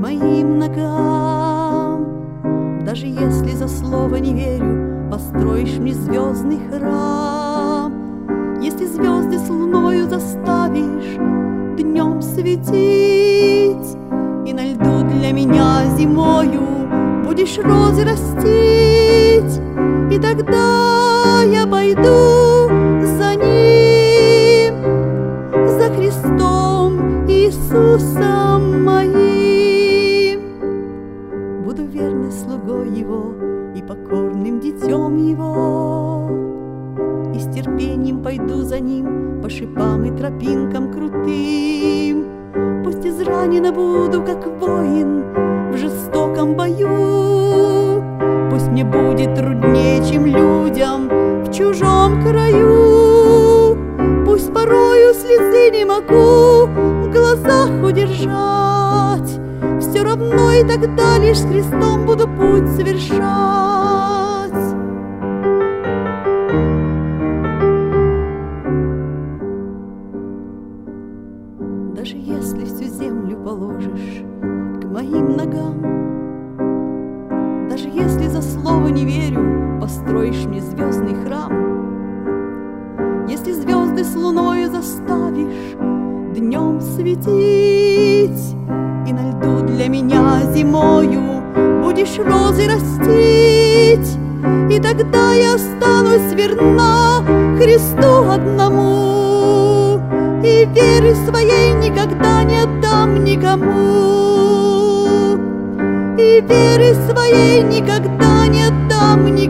моим ногам. Даже если за слово не верю, построишь мне звездный храм. Если звезды с луною заставишь днем светить, и на льду для меня зимою будешь розы растить, и тогда я пойду за ним, за Христом Иисусом моим. Буду верной слугой Его и покорным детем Его, и с терпением пойду за Ним по шипам и тропинкам крутым. Пусть изранена буду, как воин в жестоком бою, пусть мне будет труднее, чем людям в чужом краю. Пусть порою слезы не могу в глазах удержать, все равно и тогда лишь с Христом буду путь совершать. Даже если всю землю положишь к моим ногам, даже если за слово не верю, построишь мне звездный храм, если звезды с луною заставишь днем светить, и на льду для меня зимою будешь розы растить, и тогда я останусь верна Христу одному, и веры своей никогда не отдам никому, и веры своей никогда не отдам никому.